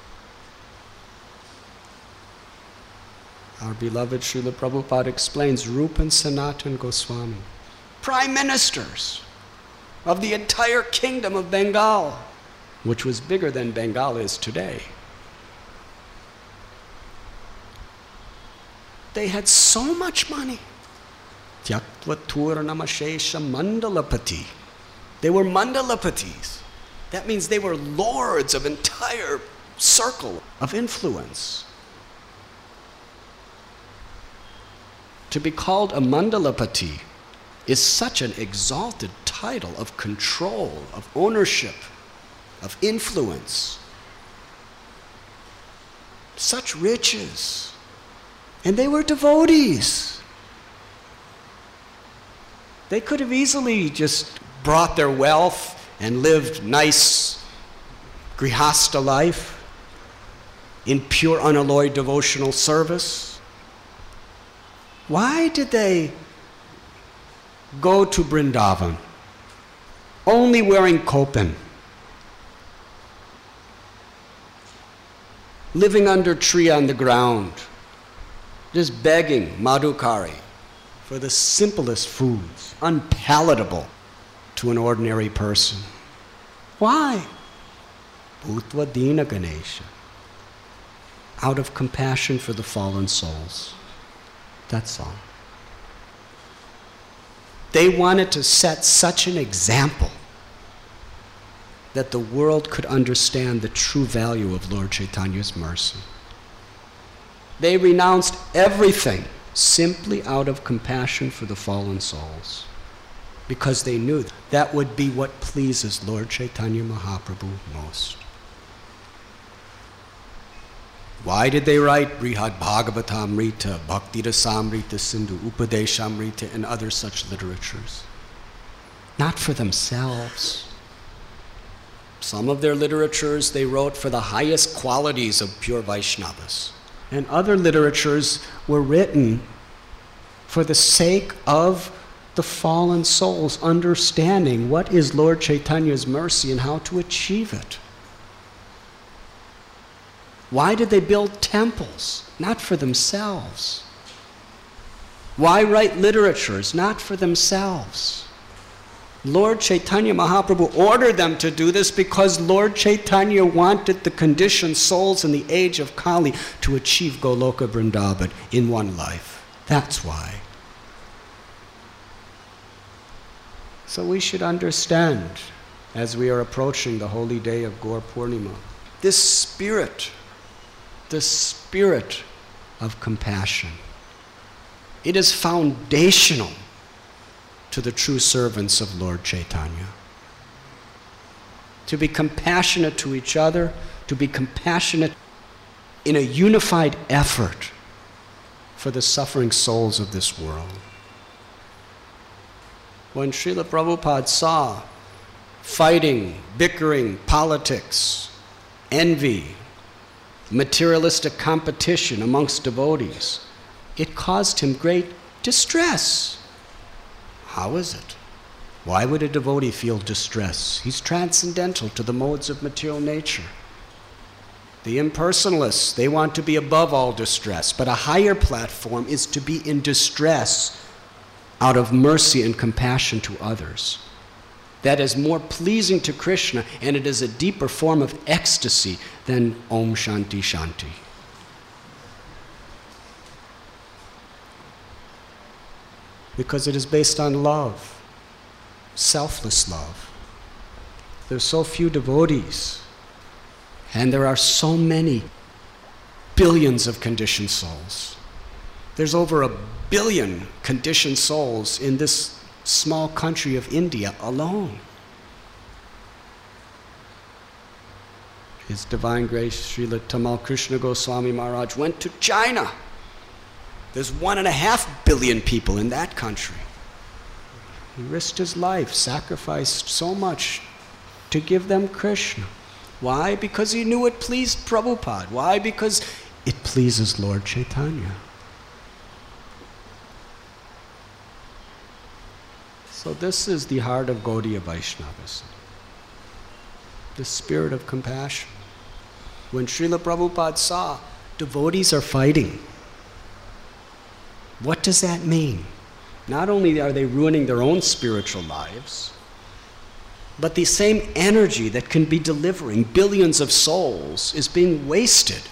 Our beloved Srila Prabhupada explains Rupa and Sanatan Goswami, prime ministers of the entire kingdom of Bengal, which was bigger than Bengal is today. They had so much money. Tyaktva Turnamashesha Mandalapati. They were Mandalapatis. That means they were lords of entire circle of influence. To be called a Mandalapati is such an exalted title of control, of ownership, of influence. Such riches. And they were devotees. They could have easily just brought their wealth and lived nice grihasta life in pure unalloyed devotional service. Why did they go to Vrindavan only wearing kopan, living under tree on the ground, just begging madhukari for the simplest foods, unpalatable to an ordinary person? Why? Bhutva Dina Ganesha. Out of compassion for the fallen souls. That's all. They wanted to set such an example that the world could understand the true value of Lord Chaitanya's mercy. They renounced everything simply out of compassion for the fallen souls, because they knew that would be what pleases Lord Chaitanya Mahaprabhu most. Why did they write Brihad Bhagavatamrita, Bhakti Rasamrita Sindhu, Upadeshamrita, and other such literatures? Not for themselves. Some of their literatures they wrote for the highest qualities of pure Vaishnavas. And other literatures were written for the sake of the fallen souls understanding what is Lord Chaitanya's mercy and how to achieve it. Why did they build temples? Not for themselves. Why write literatures? Not for themselves. Lord Chaitanya Mahaprabhu ordered them to do this because Lord Chaitanya wanted the conditioned souls in the age of Kali to achieve Goloka Vrindavan in one life. That's why. So we should understand, as we are approaching the holy day of Gaur Purnima, this spirit, the spirit of compassion. It is foundational to the true servants of Lord Chaitanya. To be compassionate to each other, to be compassionate in a unified effort for the suffering souls of this world. When Srila Prabhupada saw fighting, bickering, politics, envy, materialistic competition amongst devotees, it caused him great distress. How is it? Why would a devotee feel distress? He's transcendental to the modes of material nature. The impersonalists, they want to be above all distress, but a higher platform is to be in distress out of mercy and compassion to others. That is more pleasing to Krishna, and it is a deeper form of ecstasy than Om Shanti Shanti. Because it is based on love, selfless love. There's so few devotees, and there are so many billions of conditioned souls. There's over a billion conditioned souls in this small country of India alone. His Divine Grace Srila Tamal Krishna Goswami Maharaj went to China. There's one and a half billion people in that country. He risked his life, sacrificed so much to give them Krishna. Why? Because he knew it pleased Prabhupada. Why? Because it pleases Lord Chaitanya. So this is the heart of Gaudiya Vaishnavism, the spirit of compassion. When Srila Prabhupada saw devotees are fighting, what does that mean? Not only are they ruining their own spiritual lives, but the same energy that can be delivering billions of souls is being wasted.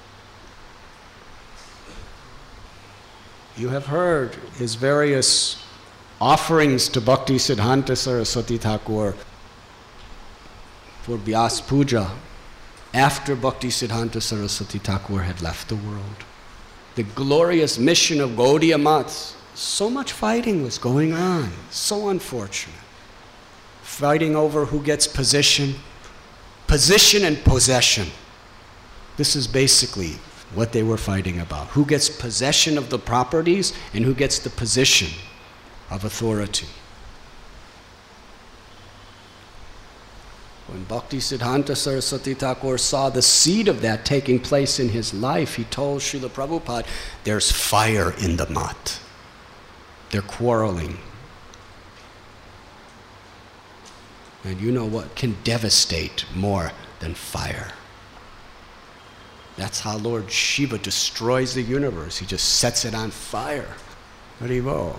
You have heard his various offerings to Bhakti Siddhanta Saraswati Thakur for Vyas Puja after Bhakti Siddhanta Saraswati Thakur had left the world. The glorious mission of Gaudiya Math, so much fighting was going on, so unfortunate. Fighting over who gets position, position and possession. This is basically what they were fighting about. Who gets possession of the properties and who gets the position of authority. When Bhakti Siddhanta Saraswati Thakur saw the seed of that taking place in his life, he told Srila Prabhupada, there's fire in the mat. They're quarreling. And you know what can devastate more than fire? That's how Lord Shiva destroys the universe. He just sets it on fire. Haribo.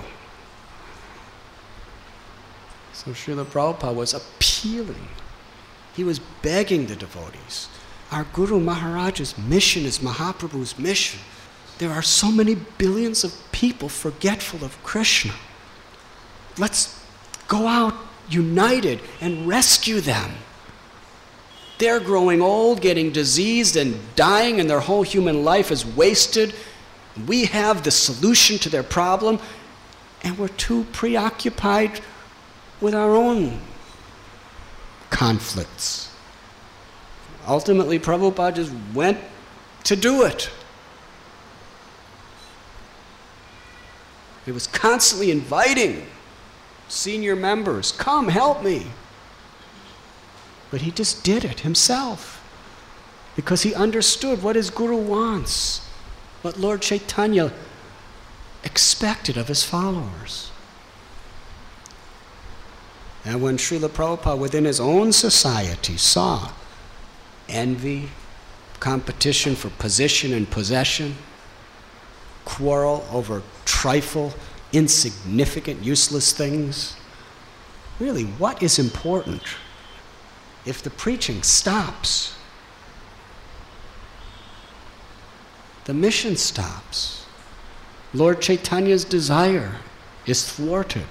So Srila Prabhupada was appealing. He was begging the devotees. Our Guru Maharaj's mission is Mahaprabhu's mission. There are so many billions of people forgetful of Krishna. Let's go out united and rescue them. They're growing old, getting diseased and dying, and their whole human life is wasted. We have the solution to their problem, and we're too preoccupied with our own conflicts. Ultimately, Prabhupada just went to do it. He was constantly inviting senior members, come help me. But he just did it himself because he understood what his Guru wants, what Lord Chaitanya expected of his followers. And when Srila Prabhupada within his own society saw envy, competition for position and possession, quarrel over trifle, insignificant, useless things, really, what is important? If the preaching stops, the mission stops. Lord Chaitanya's desire is thwarted.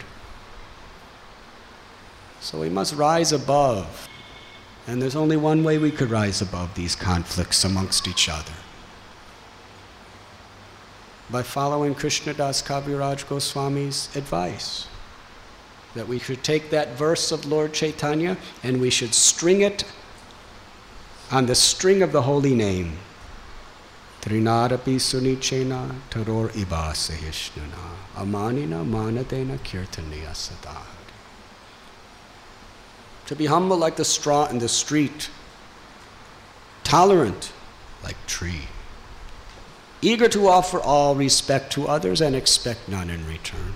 So we must rise above. And there's only one way we could rise above these conflicts amongst each other. By following Krishnadas Kaviraj Goswami's advice. That we should take that verse of Lord Chaitanya and we should string it on the string of the holy name. Trinadapi sunichena taror iba sahishnana amanina manadena kirtaniya sadahari. To be humble like the straw in the street, tolerant like tree, eager to offer all respect to others and expect none in return.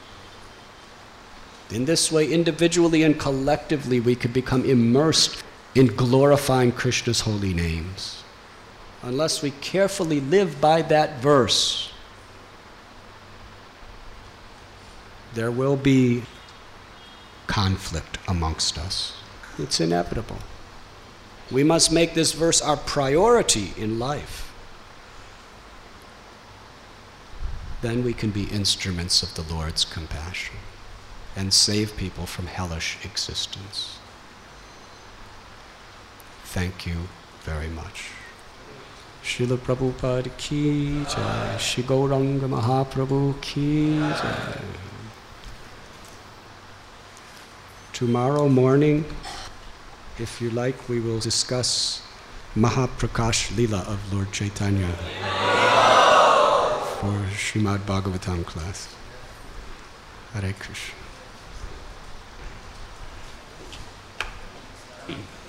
In this way, individually and collectively, we could become immersed in glorifying Krishna's holy names. Unless we carefully live by that verse, there will be conflict amongst us. It's inevitable. We must make this verse our priority in life. Then we can be instruments of the Lord's compassion and save people from hellish existence. Thank you very much. Srila Prabhupada ki jai, Shri Gauranga Mahaprabhu ki jai. Tomorrow morning, if you like, we will discuss Mahaprakash Leela of Lord Chaitanya for Srimad Bhagavatam class. Hare Krishna.